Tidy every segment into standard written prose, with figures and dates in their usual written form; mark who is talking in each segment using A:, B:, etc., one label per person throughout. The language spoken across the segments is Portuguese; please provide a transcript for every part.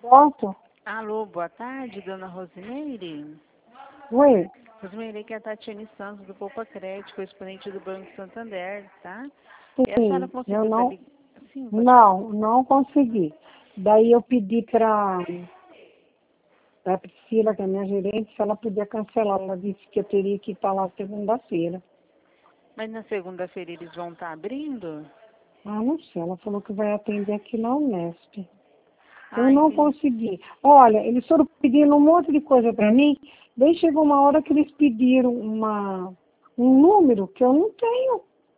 A: Posso?
B: Alô, boa tarde, dona Rosimeire.
A: Oi?
B: Rosimeire, aqui é a Tatiane Santos, do Poupa Crédito, correspondente do Banco Santander, tá? E a senhora
A: Sim, eu
B: conseguiu tá
A: não,
B: Sim, pode falar.
A: não consegui. Daí eu pedi para a Priscila, que é minha gerente, se ela podia cancelar. Ela disse que eu teria que estar lá segunda-feira.
B: Mas na segunda-feira eles vão estar abrindo?
A: Ah, não sei, ela falou que vai atender aqui na Unesp. Eu
B: Ah,
A: não
B: entendi.
A: consegui. Olha, eles foram pedindo um monte de coisa para mim, daí chegou uma hora que eles pediram um número que eu não tenho.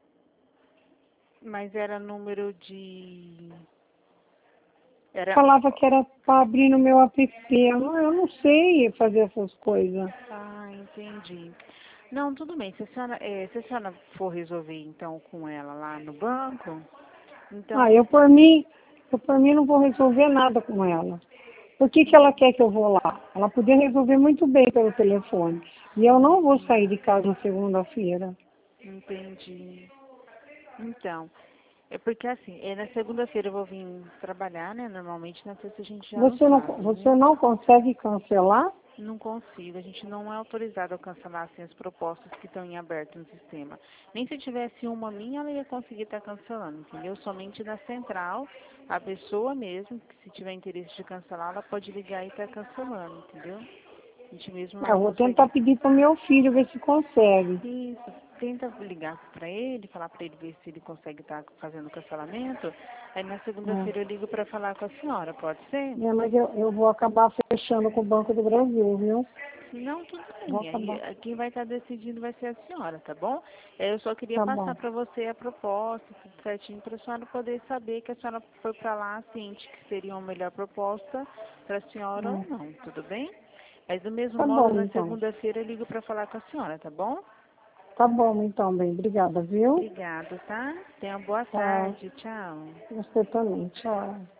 B: Mas era número de... Era...
A: Falava que era para abrir no meu app. Eu não sei fazer essas coisas.
B: Ah, entendi. Não, tudo bem. Se a senhora for resolver, então, com ela lá no banco,
A: Ah,
B: então...
A: eu por mim não vou resolver nada com ela. Por que ela quer que eu vou lá? Ela podia resolver muito bem pelo telefone. E eu não vou sair de casa na segunda-feira.
B: Entendi. Então, é porque assim, na segunda-feira eu vou vir trabalhar, né? Normalmente na sexta a gente já não sabe, né?
A: Você não consegue cancelar?
B: Não consigo, a gente não é autorizado a cancelar assim, as propostas que estão em aberto no sistema. Nem se tivesse uma minha, ela ia conseguir estar cancelando, entendeu? Somente na central, a pessoa mesmo, que se tiver interesse de cancelar, ela pode ligar e estar cancelando, entendeu? A gente mesmo não
A: Eu vou tentar
B: consegue.
A: pedir para o meu filho ver se consegue.
B: Isso, tenta ligar para ele, falar para ele ver se ele consegue estar fazendo o cancelamento. Aí na segunda-feira eu ligo para falar com a senhora, pode ser?
A: Mas eu vou acabar fechando com o Banco do Brasil, viu?
B: Se não, tudo
A: Vou
B: bem. Aí
A: acabar.
B: quem vai estar decidindo vai ser a senhora, tá bom? Eu só queria
A: Tá
B: passar
A: bom.
B: para você a proposta, tudo certinho, para a senhora poder saber que a senhora foi para lá ciente que seria uma melhor proposta para a senhora ou
A: Hum.
B: não, tudo bem? Mas do mesmo
A: Tá
B: modo,
A: bom,
B: na
A: então.
B: segunda-feira eu ligo para falar com a senhora, tá bom?
A: Tá bom, então, bem. Obrigada, viu?
B: Obrigado, tá? Tenha uma boa
A: Tchau.
B: tarde, tchau.
A: Você também. Tchau.